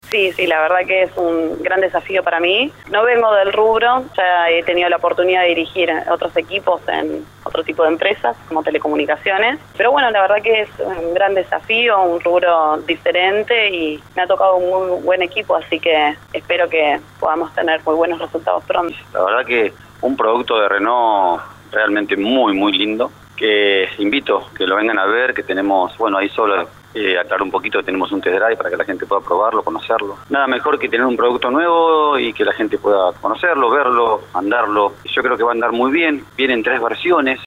Sí, sí, la verdad que es un gran desafío para mí. No vengo del rubro, ya he tenido la oportunidad de dirigir otros equipos en otro tipo de empresas, como telecomunicaciones. Pero bueno, la verdad que es un gran desafío, un rubro diferente y me ha tocado un muy buen equipo, así que espero que podamos tener muy buenos resultados pronto. La verdad que un producto de Renault realmente muy, muy lindo, que invito que lo vengan a ver, que tenemos, bueno, ahí solo aclarar un poquito, tenemos un test drive para que la gente pueda probarlo, conocerlo. Nada mejor que tener un producto nuevo y que la gente pueda conocerlo, verlo, andarlo. Yo creo que va a andar muy bien. Vienen 3 versiones,